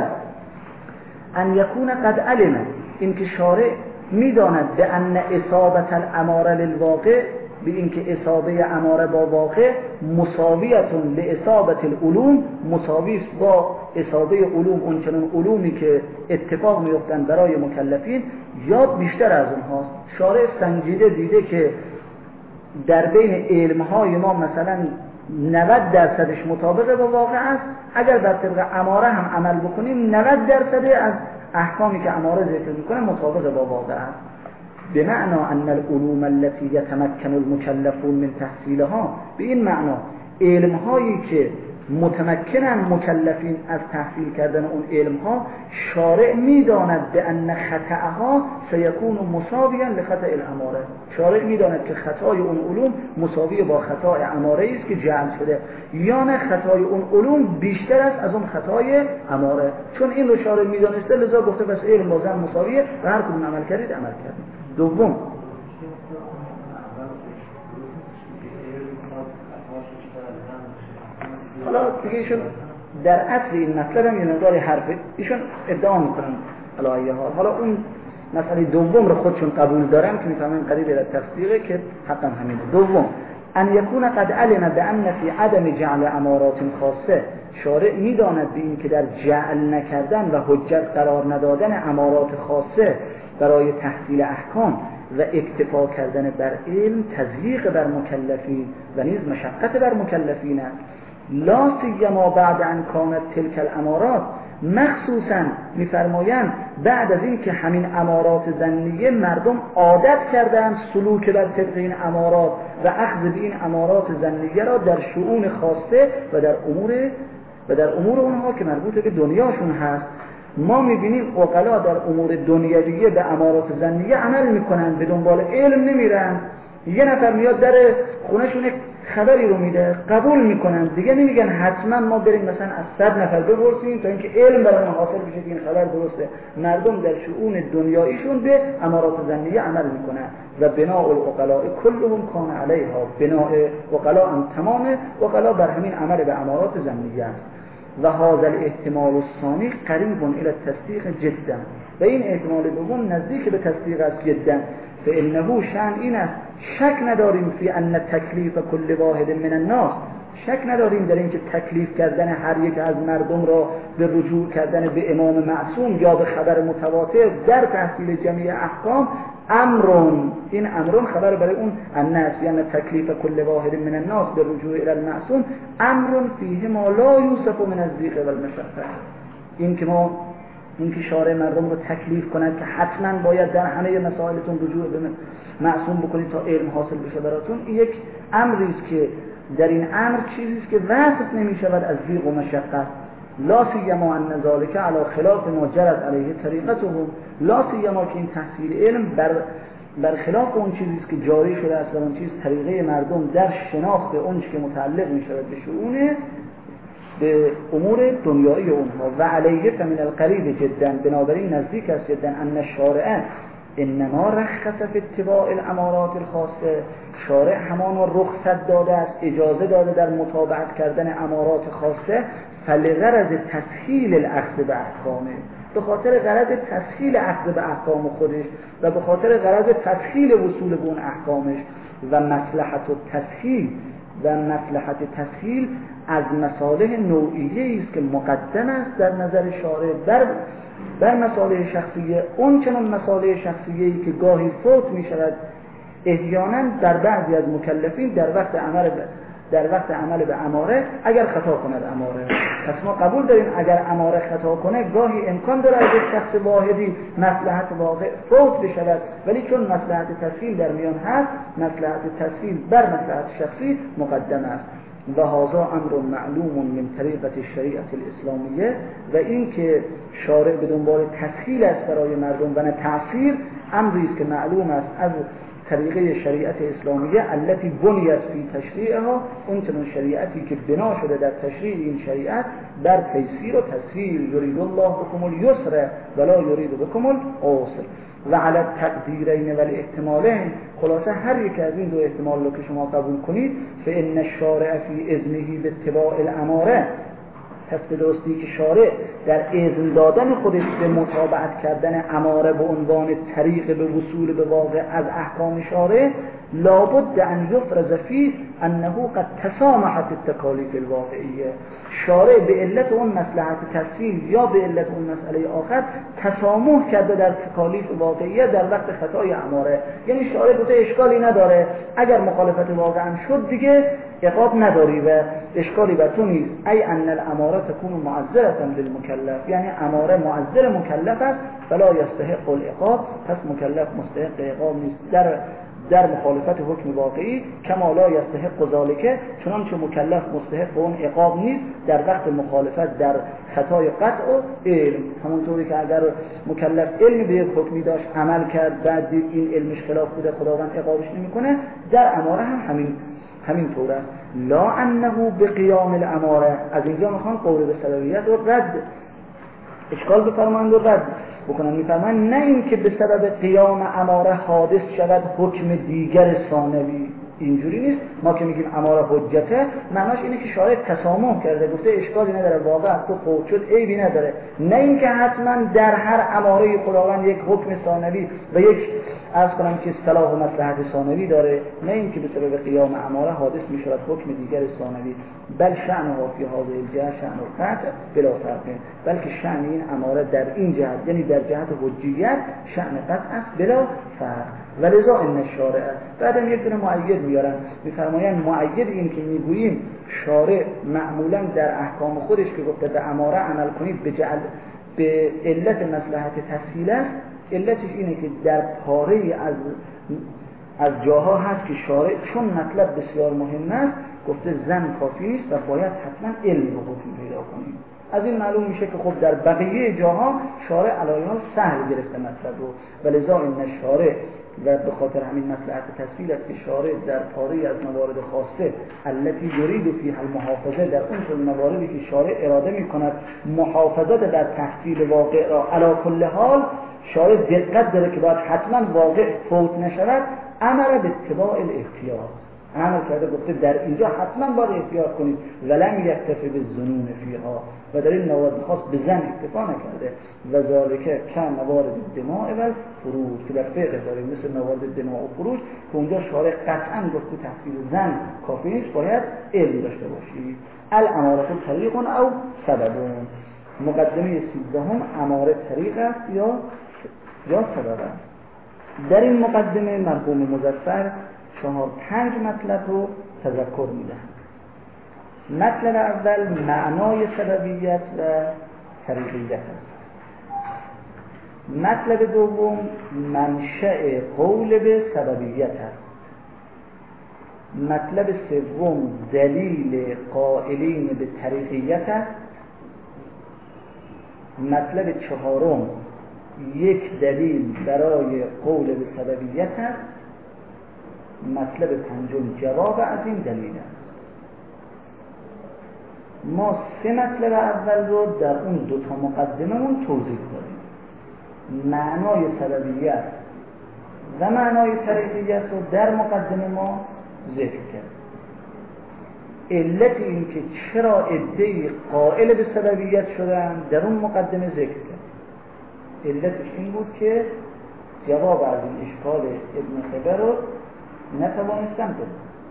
ان یکون قد علم، این که شارع میداند به ان اصابت الاماره للواقع، به اینکه اصابه اماره با واقع مساویتون لاصابت العلوم، مساوی است با اصابه علوم، اون چنون علومی که اتفاق میفتن برای مکلفین یا بیشتر از اونهاست. شارع سنجیده دیده که در بین علمهای ما مثلا نود درصدش مطابق با واقع است، اگر بر طبق اماره هم عمل بکنیم نود درصد از احکامی که اماره ذکر میکنه مطابق با واقع است. بمعنى ان العلوم التي يتمكن المكلفون من تحصيلها، به این معنا علمهایی که متمکنن مکلفین از تحصیل کردن اون علمها، شارع میداند به ان خطأها سيكون مساویا لخطأ الاماره، شارع میداند که خطای اون علوم مساوی با خطای اماره است که جعل شده، یا نه خطای اون علوم بیشتر است از اون خطای اماره. چون این رو شارع میدانسته لذا گفته بس علم بازم مساویه و هر کدوم عمل کردید عمل کردید. دوم حالا دیگه ایشون در اصل این مطلب هم یه مقدار حرفه ایشون ادعا میکنن علایه ها. حالا اون مسئله دوم رو خودشون قبول دارن که میفهمن قریب به تصدیقه که حقا همینه. دوم ان یکون قد علم بان فی عدم جعل امارات خاصه، شارع میداند به این که در جعل نکردن و حجت قرار ندادن امارات خاصه برای تحصیل احکام و اکتفا کردن بر علم تضییق بر مکلفین و نیز مشقت بر مکلفین است، لا سیما بعد ان کانت تلک الامارات، مخصوصا میفرمایند بعد از این که همین امارات ظنیه مردم عادت کردند سلوک بر طبق این امارات و اخذ به این امارات ظنیه را در شؤون خاصه و در امور و در امور اونها که مربوط به دنیاشون هست. ما میبینیم عقلا در امور دنیویه به امارات ظنیه عمل میکنن، به دنبال علم نمیرن. یه نفر میاد در خونهشون یک خبری رو میده قبول میکنن، دیگه نمیگن حتما ما بریم مثلا از صد نفر بپرسیم تا اینکه علم برامون حاصل بشه که این خبر درسته. مردم در شؤون دنیاییشون به امارات ظنیه عمل میکنن و بناء العقلاء كلهم کان علیها، بناء عقلا هم تمام عقلا بر همین عمل به امارات ظنیه است. و هذا الاحتمال الثانی قریب الى التصدیق جدا، و این احتمال دوم نزدیک به تصدیق است جدا. فانه شأن این است شک نداریم فی ان تکلیف کل واحد من الناس، شک نداریم در اینکه تکلیف کردن هر یک از مردم را به رجوع کردن به امام معصوم یا به خبر متواتر در تحصیل جمعی احکام امرون، این امرون خبر برای اون الناس، یعنی تکلیف کل واحد من الناس به رجوع الی المعصوم امرون فیه ما لا یوسف من الضیق و المشقه، این که ما این که شارع مردم رو تکلیف کند که حتما باید در همه مسائلتون رجوع به معصوم بکنید تا علم حاصل بشه براتون، این یک امری است که در این امر چیزی است که وصف نمی شود از ضیق و مشقت. لا سیما ان ذلك علی خلاف ما جرت علیه طریقتهم، لا سیما که این تحصیل علم بر بر خلاف اون چیزی است که جاری شده است و اون چیز طریقه مردم در شناخت اون که متعلق می شود به شؤون به امور دنیایی اونها. و علیه فمن القریب جدا، بنابراین نزدیک است جدا ان الشارع انما رخص فی اتباع الامارات الخاصه، شارع همان را رخصت داده است، اجازه داده در متابعت کردن امارات خاصه، فلغرض تسهیل الاخذ به احکامه، به خاطر غرض تسهیل اخذ به احکام خودش و به خاطر غرض تسهیل وصول به اون احکامش. و مصلحت التسهیل و مصلحت تسهیل از مصالح نوعیه است که مقدم است در نظر شارع بر بر مصالح شخصیه. اون چنان مصالح شخصیه‌ای که گاهی فوت می شود احیانا در بعضی از مکلفین در وقت عمل در وقت عمل به اماره اگر خطا کند اماره، پس ما قبول داریم اگر اماره خطا کنه گاهی امکان داره از یک شخص واحدی مصلحت واقع فوت بشود، ولی چون مصلحت تسهیل در میان هست مصلحت تسهیل بر مصلحت شخصی مقدم است. و هذا امر معلوم من طریقه الشریعه الاسلامیه، و این که شارع به دنبال تسهیل است برای مردم و نه تعسیر، امری است که معلوم است از طریقه شریعت اسلامیه التي بنیت فی تشریعها، اون چنان شریعتی که بنا شده در تشریع این شریعت بر تیسیر و تسهیل. یرید الله بكم اليسر ولا یرید بكم العسر و علی التقدیرین و الاحتمالین. خلاصه هر یک از این دو احتمال رو که شما قبول کنید، فان الشارع فی اذنه باتباع الاماره، پس به درستی که شارع در اذن دادن خودش به متابعت کردن اماره به عنوان طریق به وصول به واقع از احکام شارع، لابد ان یفرض فیه انه قد تسامحت التکالیف الواقعیه. شارع به علت اون مصلحت تسهیل یا به علت اون مسئله آخر تسامح کرده در تکالیف واقعیه در وقت خطای اماره. یعنی شارع گفته اشکالی نداره، اگر مخالفت واقعا شد دیگه عقاب نداری و اشکالی بر تو نیست. ای ان الاماره تكون معذره للمکلف، یعنی اماره معذر مکلف است، فلا یستحق العقاب، پس مکلف مستحق عقاب نیست در در مخالفت حکم واقعی. کما لا یستحق ذلک، چنانچه مکلف مستحق اون عقاب نیست در وقت مخالفت در خطای قطع و علم. همونطوری که اگر مکلف علم به یک حکمی داشت عمل کرد بعد دید این علمش خلاف بوده خداوند عقابش نمیکنه، در اماره هم همین همین طور است. لا انه بقیام الاماره، از اینجا میخوان قول به سببیت رو رد اشکال بفرمایند و رد بکنن. میفرمایند نه این که به سبب قیام اماره حادث شود حکم دیگر ثانوی، اینجوری نیست. ما که میگیم اماره حجته معناش اینه که شارع تسامح کرده، گفته اشکالی نداره، واقعا تو فوت شد عیبی نداره. نه اینکه حتما در هر اماره خداوند یک حکم ثانوی و یک عرض کنم که اصطلاح و مصلحت ثانوی داره، نه اینکه به سبب قیام اماره حادث میشود حکم دیگر ثانوی. بل شأن ها فی هذه الجهه شأن القطع بلا فرق، بلکه شأن این اماره در این جهت یعنی در جهت حجیت شأن قطع است بلا فرق. ولذا ان الشارع، بعدم یک دونه مؤید میارن، میفرمایند مؤید این که میگوییم شارع معمولا در احکام خودش که گفته به اماره عمل کنید به جعل به علت مصلحت تسهیل است، علتش اینه که در پاره از از جاها هست که شارع چون مطلب بسیار مهم است گفته زن کافی نیست و باید حتما علم رو حکم پیدا کنیم. از این معلوم میشه که خب در بقیه جاها شارع علایان سهل گرفته مطلب رو. ولذا این شارع و به خاطر همین مصلحت تسهیل است که شارع در پاره از موارد خاصه التي یرید فیها المحافظه، در اون چون مواردی که شارع اراده میکند محافظت در تحصیل واقع را علی کل حال شارع دقت داره که باید حتما واقع فوت نشود، امر به اتباع الاحتیاط، امر کرده گفته در اینجا حتما باید احتیاط کنید. ولم یکتفی بالظنون فیها، و در این موارد خاص به زن اکتفا نکرده. و ذالک که موارد دماء و فروج که در فقه داریم مثل موارد دماء و فروج که اونجا شارع قطعا گفته تحصیل زن کافی نیست، باید علم داشته باشید. الاماره طریق او سببون. مقدمه سیزدهم اماره طریق است یا یا سبب است. در این مقدمه مرحوم مظفر چهار پنج مطلب رو تذکر میدهند. مطلب اول معنای سببیت و طریقیت است. مطلب دوم منشأ قول به سببیت است. مطلب سوم دلیل قائلین به طریقیت است. مطلب چهارم یک دلیل برای قول به سببیت است. مطلب پنجم جواب از این دلیل است. ما سه مطلب اول رو در اون دو تا مقدممون توضیح دادیم. معنای سببیت و معنای طریقیت رو در مقدمه ما ذکر کرد. علت این که چرا عده‌ای قائل به سببیت شدن در اون مقدمه ذکر کرد. علتش این بود که جواب از این اشکال ابن خبر رو نتوانستم بدم.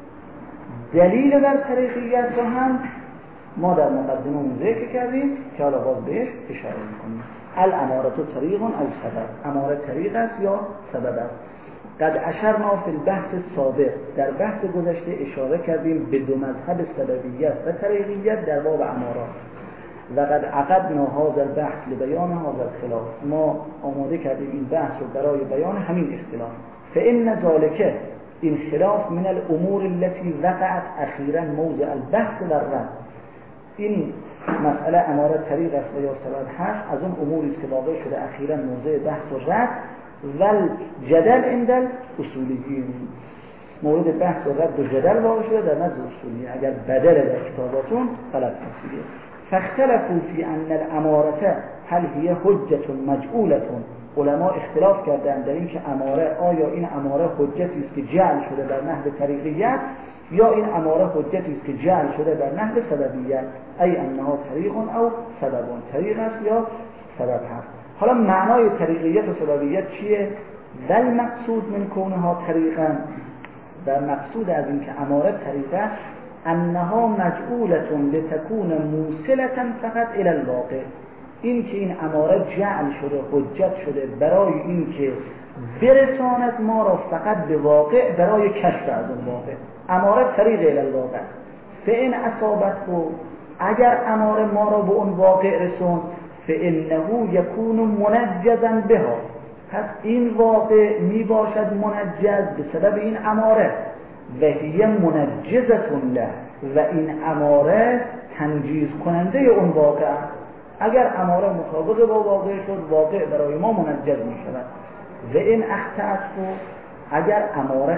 دلیل بر طریقیت رو هم ما در مقدمه اون ذکر کردیم که حالا باز بهش اشاره میکنیم. الامارة طریق او سبب، اماره طریق است یا سبب است. قد اشرنا فی البحث السابق، در بحث گذشته اشاره کردیم به دو مذهب سببیت و طریقیت در باب امارات. و قد عقدنا هذا البحث لبیان هذا الخلاف، ما آماده کردیم این بحث رو برای بیان همین اختلاف. فإن ذلك، این خلاف، من الامور التي وقعت اخیرا موضع البحث و الرد. این مسئله اماره طریق است و یا سبب هست، از اون اموری است که واقع شده اخیرا موضع بحث و رد و جدل عند الاصولیین، مورد بحث و رد و جدل واقع شده در نزد اصولیین. اگر بدل در کتاباتون غلط نشده. فاختلفوا فی ان الاماره هل هي حجة مجعولة، علما اختلاف کردند در این که اماره، آیا این اماره حجتی است که جعل شده در نحو طریقیت یا این اماره حجتی است که جعل شده در نحو سببیت، ای انها طریق او سبب، طریق است یا سبب هست. حالا معنای طریقیت و سببیت چیه؟ ذل مقصود من کونها طریقا، در مقصود از این که اماره طریقه، انها مجعولة لتكون موصلة فقط الى الواقع، این که این اماره جعل شده، حجت شده برای این که برساند ما را فقط به واقع، برای کشف از اون واقع. اماره طریق الى الواقع. فإن اصابته، اگر اماره ما را به اون واقع رسوند، فإنه يكون منجزا بها، پس این واقع می باشد منجز به سبب این اماره. و هی منجزة له، و این اماره تنجیز کننده اون واقع. اگر اماره مطابق با واقع شد، واقع برای ما منجز می شود. و این اخطأت، اگر اماره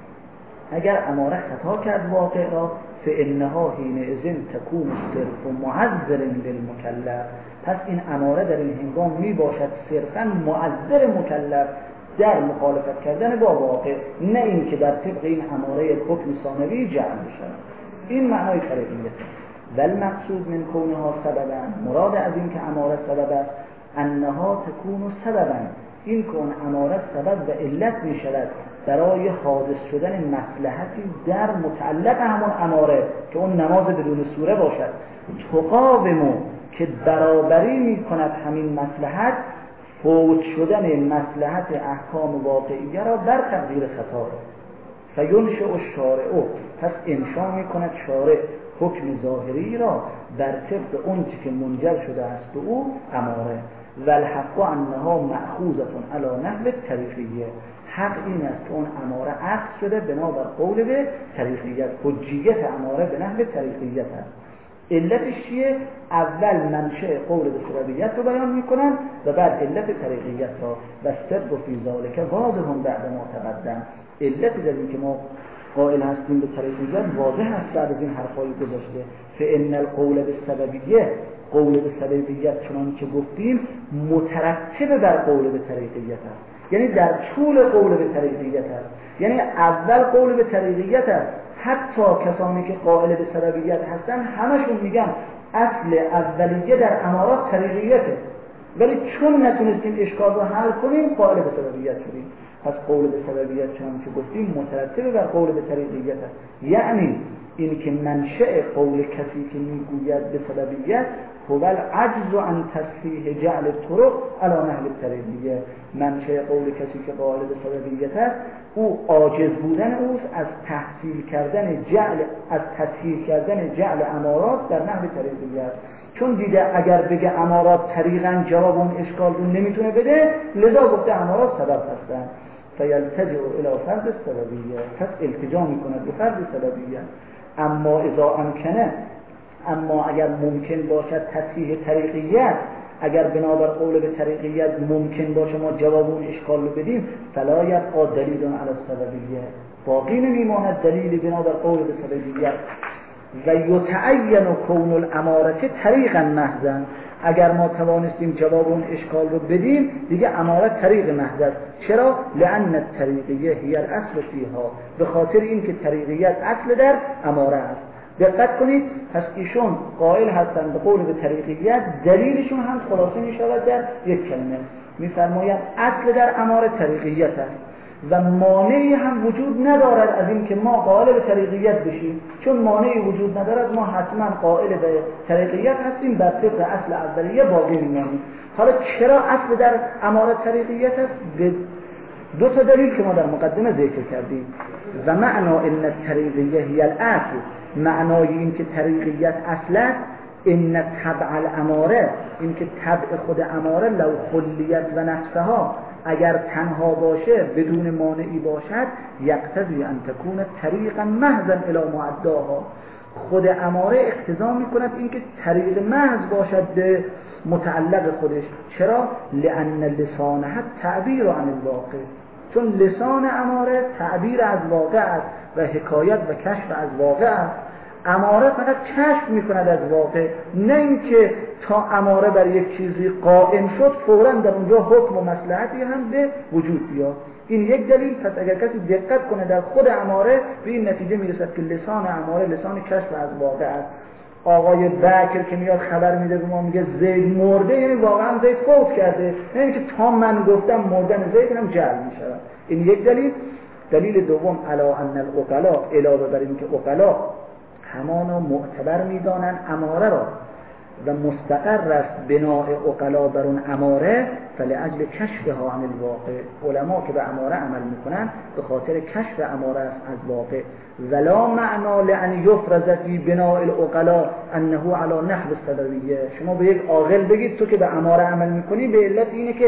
اگر اماره خطا کرد واقع را، فإنها حینئذ تکون صرف معذر للمکلف، پس این اماره در این هنگام می باشد صرفا معذر مکلف در مخالفت کردن با واقع، نه این که در طبق این اماره حکم ثانوی جعل بشود. این معنای طریقیت. ول مقصود من کونها سببا، مراد از این که اماره سبب است، انها تکون سببا، این که اون اماره سبب و علت می شود برای حادث شدن مصلحتی در متعلق همون اماره، که اون نماز بدون سوره باشد. تقاومو، که برابری می کند همین مصلحت فوت شدن مصلحت احکام واقعیه را بر تقدیر خطا. فینشأ الشارع، پس انشاء می کند شارع حکم ظاهری را بر طبق اون که منجر شده است به او اماره. و الحق انها مأخوذة علی نحو طریقیه، حق این است که اون اماره اخذ شده بنابر قول به طریقیت، حجیت اماره به نحو طریقیت است. علتش چیه؟ اول منشأ قول به سببیت رو بیان میکنن و بعد علت طریقیت را. و السبب فی ذلک واضح بعد ما تقدم، علت در این که ما قائل هستیم به طریقیت واضح است بعد از این حرفای گذشته. فإن القول بالسببیه، قول به سببیت چنان که گفتیم مترتب بر قول به طریقیت است، یعنی در طول قول به طریقیت است، یعنی اول قول به طریقیت است. حتی کسانی که قائل به سببیت هستن همشون میگن اصل اولیه در امارات طریقیته، ولی چون نتونستیم اشکال رو حل کنیم قائل به سببیت شدیم. پس قول به سببیت چون که گفتیم مترتب بر قول به طریقیت است، یعنی این که منشأ قول کسی که میگوید به سببیت هو العجز عن تصحیح جعل الطرق علی نحو الطریقیه، منشأ قول کسی که قائل به سببیت است او عاجز بودن اوست از تحصیل کردن جعل از تصحیح کردن جعل امارات در نحو طریقیت، چون دیده اگر بگه امارات طریقاً جواب اون اشکال رو نمیتونه بده، لذا گفته امارات سبب هستن. فیلتجئ الی فرض السببیه، پس التجا میکنه به فرض سببیه. اما اذا امکنه، اما اگر ممکن باشد تصحیح طریقیت اگر بنابر قول به طریقیت ممکن باشه ما جواب اون اشکال رو بدیم، فلا یبقى دلیل علی السببیه، باقی نمیماند دلیل بنابر قول به سببیت. و یتعین کون الاماره طریقا محضا، اگر ما توانستیم جواب اون اشکال رو بدیم دیگه اماره طریق محض است. چرا؟ لان الطریقیه هی الاصل فیها، به خاطر اینکه طریقیت اصل در اماره است. دقت کنید، پس ایشون قائل هستند به قول به طریقیت، دلیلشون هم خلاصه می شود در یک کلمه، میفرمایند اصل در اماره طریقیت است و مانعی هم وجود ندارد از این که ما قائل به طریقیت بشیم. چون مانعی وجود ندارد ما حتما قائل به طریقیت هستیم، بر طبق اصل اولیه باقی میمانیم. حالا چرا اصل در اماره طریقیت است؟ به دو تا دلیل که ما در مقدمه ذکر کردیم. و معنا ان الطریقیه هی الاصل، معنای این که طریقیت اصل است، ان تبع الاماره، این که تبع خود اماره لو خلیت و نفسها، اگر تنها باشه بدون مانعی باشد، یقتضی ان تکون طریقا محضا الی معداها، خود اماره اقتضا میکند اینکه طریق محض باشد به متعلق خودش. چرا؟ لان لسانها تعبیر عن الواقع، چون لسان اماره تعبیر از واقع است و حکایت و کشف از واقع است. اماره فقط کشف میکند از واقع، نه اینکه تا اماره بر یک چیزی قائم شد فوراً در اونجا حکم و مصلحتی هم به وجود بیاد. این یک دلیل. پس اگر کسی دقت کنه در خود اماره به این نتیجه میرسد که لسان اماره لسان کشف از واقع است. آقای بکر که میاد خبر میده به ما میگه زید مرده، یعنی واقعا زید فوت کرده، نه اینکه تا من گفتم مردن زید هم جعل میشود. این یک دلیل. دلیل دوم علا ان العقلا، علاوه بر اینکه عقلا همانا معتبر میدانن اماره را و مستقر است بناء عقلا بر اون اماره، فلأجل کشفها عن الواقع، علما که به اماره عمل میکنن به خاطر کشف اماره است از واقع. ولا معنا لأن یفرض فی بناء العقلا انه علی نحو السببیه، شما به یک عاقل بگید تو که به اماره عمل میکنی به علت اینه که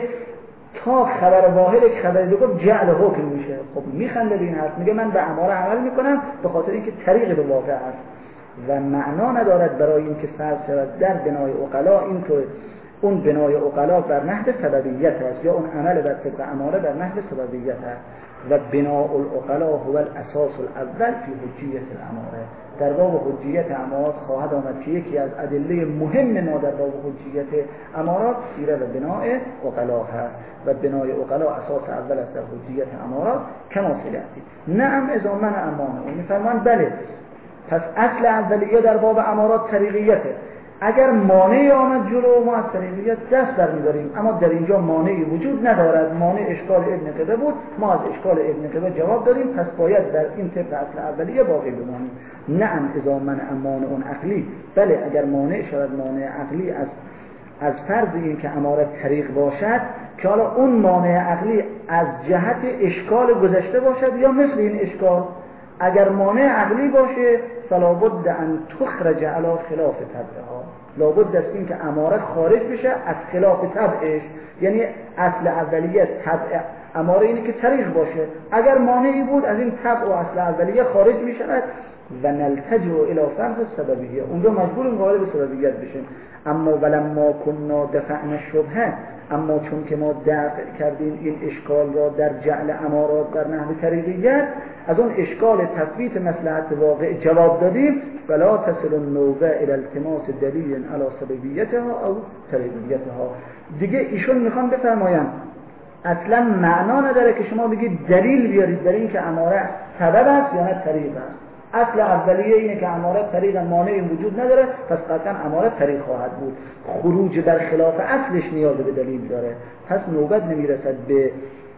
تا خبر واحد یک خبر دیگه جعل حکم میشه. خب میخنده به این حرف، میگه من به اماره عمل میکنم به خاطر اینکه طریق به واقع است و معنا ندارد برای اینکه فرض شود در بنای عقلا اینطور اون بنای عقلا بر نحو سببیت است یا اون عمل بر طبق اماره بر نحو سببیت است. و بناء العقلا هو الاساس الاول فی حجیت الاماره، در باب حجیت امارات خواهد آمد که یکی از ادله مهم ما در باب حجیت امارات سیره و بناء عقلا هست و بنای عقلا اساس اول است در حجیت امارات کما سیاتی. نعم اذا من امانه، اون میفرمان بله پس اصل اولیه در باب امارات طریقیته. اگر مانعی آمد جلو ما از طریقیت دست برمی‌داریم، اما در اینجا مانعی وجود ندارد. مانع اشکال ابن قبه بود، ما از اشکال ابن قبه جواب دادیم، پس باید در این طبق اصل اولیه باقی بمانیم. نعم اذا من مانع عقلی، بله اگر مانع شود مانع عقلی از از فرض این که اماره طریق باشد، که حالا اون مانع عقلی از جهت اشکال گذشته باشد یا مثل این اشکال. اگر مانع عقلی باشه فلا بد ان تخرج علی خلاف طبعها، لابد است این که اماره خارج بشه از خلاف طبعش، یعنی اصل اولیه طبع اماره اینه که طریق باشه. اگر مانعی بود از این طبع و اصل اولیه خارج می شود و نلتجئ الی فرض سببیه، اونجا مجبوریم قائل به سببیت بشیم. اما ولما كنا دفعنا الشبهه، اما چون که ما دفع کردیم این اشکال را در جعل امارات بر نحو طریقیت، از اون اشکال تثبیت مصلحت واقع جواب دادیم، فلا تصل النوبه الى التماس دلیل علی سببیتها او طریقیتها. دیگه ایشون میخوان بفرمایند اصلا معنا نداره که شما بگید دلیل بیارید در این که اماره سبب است یا نه طریق است. اصل اولیه اینه که اماره طریق مانعی وجود نداره، پس قطعا اماره طریق خواهد بود. خروج در خلاف اصلش نیاز به دلیل داره، پس نوبت نمیرسد به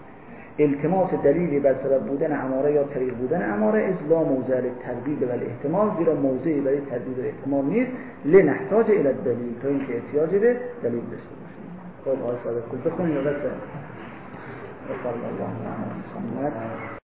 التماس دلیلی بر سبب بودن اماره یا طریق بودن اماره، از لا موضع للتردید و الاحتمال، زیرا موضعی برای تردید و احتمال نیست. لنحتاج الی الدلیل، تا اینکه احتیاج به دلیل داشته باشیم. خب آقای صادق بخونید. و صلی الله علیه و سلم.